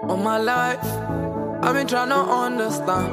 All my life, I've been trying to understand.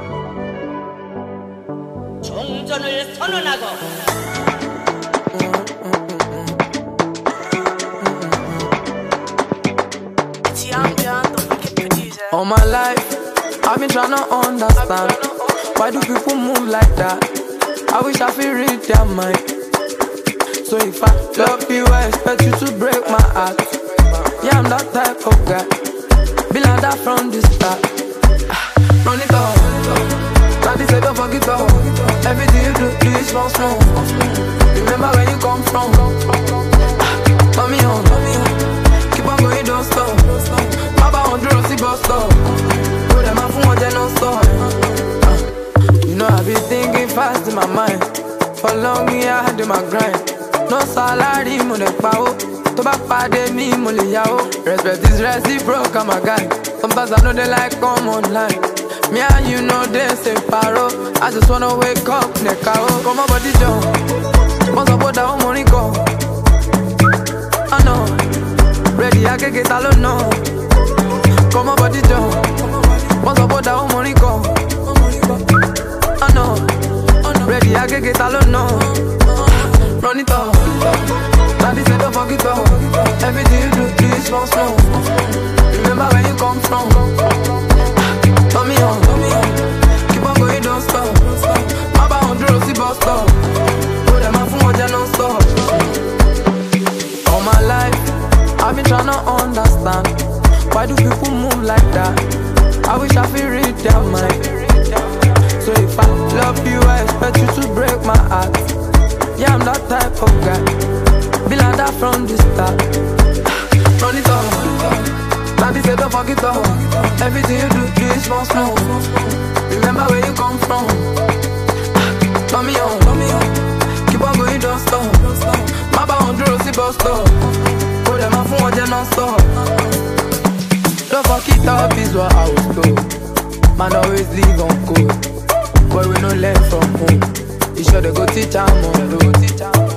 All my life, I've been trying to understand. Why do people move like that? I wish I could read their mind. So if I love you, I expect you to break my heart. Yeah, I'm that type of guy. Be like that from the start. Run it up. Daddy said don't forget up. Everything you do is wrong. Remember where you come from. Turn me on. Keep on going, don't stop. Baba on the Rossi bus stop. Go them a phone, they don't stop. You know I be thinking fast in my mind. For long me I had in my grind. No salary, mo le pa o. To back pade me, mo le ya o. Respect is reciprocal, I'm a guy. Sometimes I know they like come online. Me and you know they say paro. I just wanna wake up, neka o. Come on body jump. Once I put down money go. I know. Ready, I can get alone now. Come on body jump. Once I put down money go. I know. Ready, I can get alone now. Run it up. Daddy said don't forget up. Everything you do is wrong. Remember where you come from. Turn me on. Keep on going, don't stop. Baba on the Rossi bus stop. Go them a phone, they don't stop. All my life, I've been trying to understand. Why do people move like that? I wish I could read their mind. So if I love you, I expect you to break my heart. Yeah, I'm that type of guy. Be like that from the start. Run it up. Daddy said don't forget up. Everything you do is wrong. Remember where you come from. Turn me on. Keep on going, don't stop. Baba on the Rossi bus stop. Go them a phone, they don't stop. Don't fuck it up is what I was told. Man always leave on code. But we no learn from home. You sure they go teach our mom.